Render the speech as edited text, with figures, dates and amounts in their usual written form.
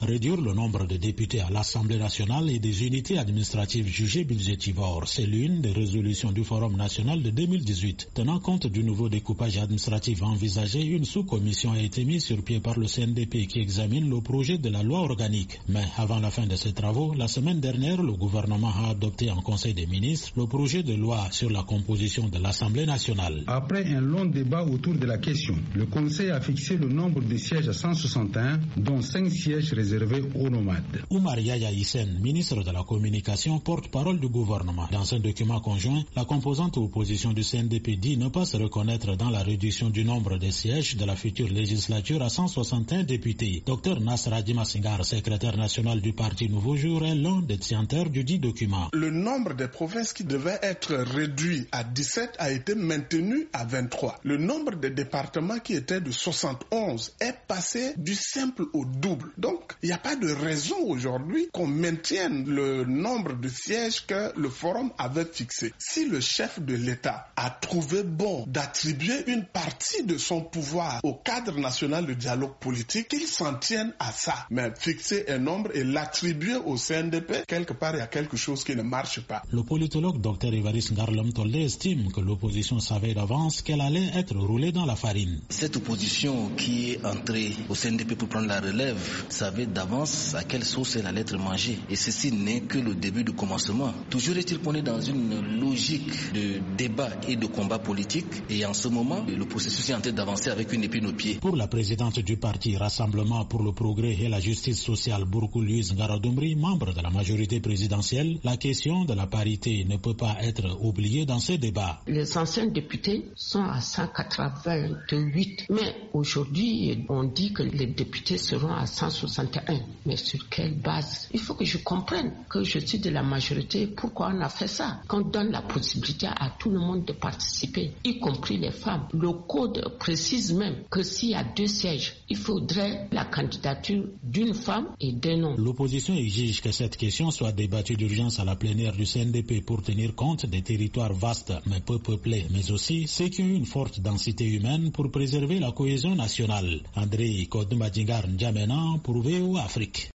Réduire le nombre de députés à l'Assemblée nationale et des unités administratives jugées budgétivores, c'est l'une des résolutions du Forum national de 2018. Tenant compte du nouveau découpage administratif envisagé, une sous-commission a été mise sur pied par le CNDP qui examine le projet de la loi organique. Mais avant la fin de ces travaux, la semaine dernière, le gouvernement a adopté en Conseil des ministres le projet de loi sur la composition de l'Assemblée nationale. Après un long débat autour de la question, le Conseil a fixé le nombre de sièges à 161, dont 5 sièges réservés aux nomades. Oumar Yaya Hissène, ministre de la Communication, porte-parole du gouvernement. Dans un document conjoint, la composante opposition du CNDP dit ne pas se reconnaître dans la réduction du nombre de sièges de la future législature à 161 députés. Dr Nasra Dimasingar, secrétaire national du Parti Nouveau Jour, est l'un des signataires du dit document. Le nombre des provinces qui devait être réduit à 17 a été maintenu à 23. Le nombre de départements qui était de 71 est passé du simple au double. Donc, il n'y a pas de raison aujourd'hui qu'on maintienne le nombre de sièges que le Forum avait fixé. Si le chef de l'État a trouvé bon d'attribuer une partie de son pouvoir au cadre national de dialogue politique, qu'il s'en tienne à ça. Mais fixer un nombre et l'attribuer au CNDP, quelque part, il y a quelque chose qui ne marche pas. Le politologue Dr Évariste Ngarlem Toldé estime que l'opposition savait d'avance qu'elle allait être roulée dans la farine. Cette opposition qui est entrée au CNDP pour prendre la relève savait d'avance à quelle sauce elle allait être mangée. Et ceci n'est que le début du commencement. Toujours est-il qu'on est dans une logique de débat et de combat politique. Et en ce moment, le processus est en train d'avancer avec une épine au pied. Pour la présidente du parti Rassemblement pour le progrès et la justice sociale, Bourkou Louise Ngaradoumri, membre de la majorité présidentielle, la question de la parité ne peut pas être oubliée dans ces débats. Les anciens députés sont à 188. Mais aujourd'hui, on dit que les députés seront à 161. Mais sur quelle base? Il faut que je comprenne que je suis de la majorité. Pourquoi on a fait ça? Qu'on donne la possibilité à tout le monde de participer, y compris les femmes. Le code précise même que s'il y a 2 sièges, il faudrait la candidature d'une femme et d'un homme. L'opposition exige que cette question soit débattue d'urgence à la plénière du CNDP pour tenir compte des territoires vastes mais peu peuplés, mais aussi ceux qui ont une forte densité humaine pour préserver la cohésion nationale. André Kodoumadingar N'Djamena pour VO Afrique.